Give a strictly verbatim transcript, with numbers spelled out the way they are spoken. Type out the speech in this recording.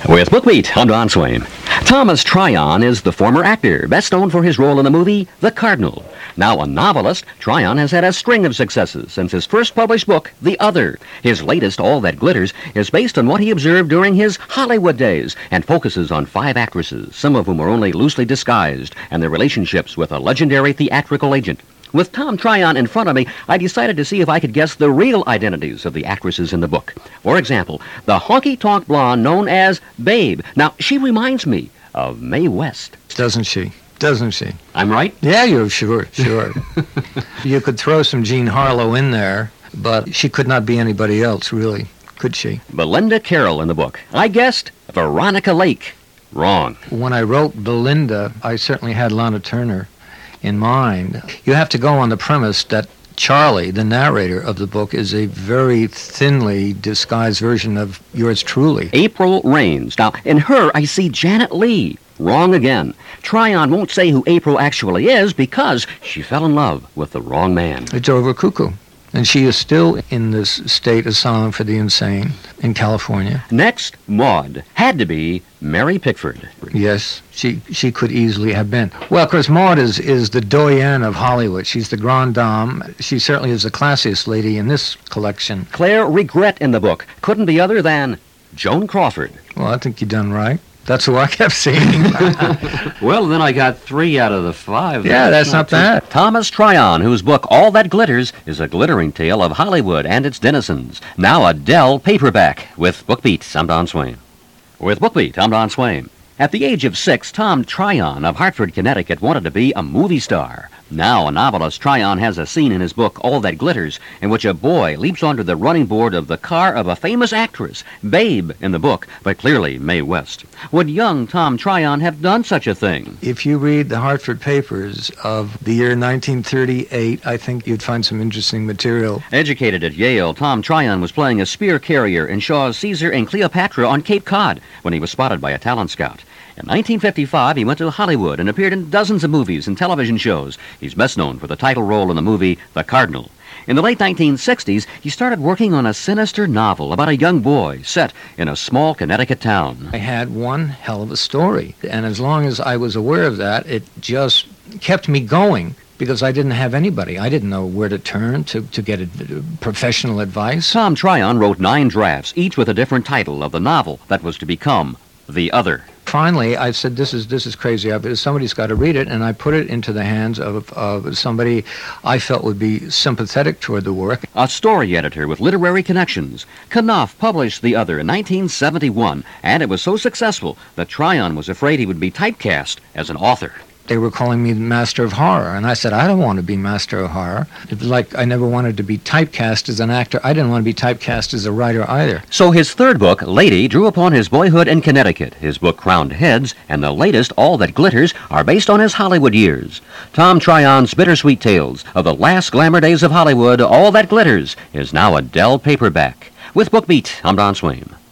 With BookBeat, I'm Don Swain. Thomas Tryon is the former actor, best known for his role in the movie The Cardinal. Now a novelist, Tryon has had a string of successes since his first published book, The Other. His latest, All That Glitters, is based on what he observed during his Hollywood days and focuses on five actresses, some of whom are only loosely disguised, and their relationships with a legendary theatrical agent. With Tom Tryon in front of me, I decided to see if I could guess the real identities of the actresses in the book. For example, the honky-tonk blonde known as Babe. Now, she reminds me of Mae West. Doesn't she? Doesn't she? I'm right? Yeah, you're sure, sure. You could throw some Jean Harlow in there, but she could not be anybody else, really, could she? Belinda Carroll in the book. I guessed Veronica Lake. Wrong. When I wrote Belinda, I certainly had Lana Turner in mind. You have to go on the premise that Charlie, the narrator of the book, is a very thinly disguised version of yours truly. April Rains. Now, in her, I see Janet Leigh. Wrong again. Tryon won't say who April actually is because she fell in love with the wrong man. It's over cuckoo. And she is still in this state asylum for the insane in California. Next, Maud. Had to be Mary Pickford. Yes, she she could easily have been. Well, of course, Maud is, is the doyenne of Hollywood. She's the grande dame. She certainly is the classiest lady in this collection. Claire Regret in the book. Couldn't be other than Joan Crawford. Well, I think you done right. That's who I kept seeing. Well, then I got three out of the five. Yeah, that's not bad. Thomas Tryon, whose book All That Glitters is a glittering tale of Hollywood and its denizens. Now a Dell paperback. With BookBeat, I'm Don Swain. With BookBeat, I'm Don Swain. At the age of six, Tom Tryon of Hartford, Connecticut, wanted to be a movie star. Now a novelist, Tryon has a scene in his book, All That Glitters, in which a boy leaps onto the running board of the car of a famous actress, Babe in the book, but clearly Mae West. Would young Tom Tryon have done such a thing? If you read the Hartford papers of the year nineteen thirty-eight, I think you'd find some interesting material. Educated at Yale, Tom Tryon was playing a spear carrier in Shaw's Caesar and Cleopatra on Cape Cod when he was spotted by a talent scout. In nineteen fifty-five, he went to Hollywood and appeared in dozens of movies and television shows. He's best known for the title role in the movie The Cardinal. In the late nineteen sixties, he started working on a sinister novel about a young boy set in a small Connecticut town. I had one hell of a story, and as long as I was aware of that, it just kept me going. Because I didn't have anybody. I didn't know where to turn to, to get a, professional advice. Tom Tryon wrote nine drafts, each with a different title of the novel that was to become The Other. Finally, I said, this is this is crazy. I, somebody's got to read it, and I put it into the hands of, of somebody I felt would be sympathetic toward the work. A story editor with literary connections. Knopf published The Other in nineteen seventy-one, and it was so successful that Tryon was afraid he would be typecast as an author. They were calling me Master of Horror, and I said, I don't want to be Master of Horror. It was like I never wanted to be typecast as an actor. I didn't want to be typecast as a writer either. So his third book, Lady, drew upon his boyhood in Connecticut. His book, Crowned Heads, and the latest, All That Glitters, are based on his Hollywood years. Tom Tryon's bittersweet tales of the last glamour days of Hollywood, All That Glitters, is now a Dell paperback. With BookBeat, I'm Don Swain.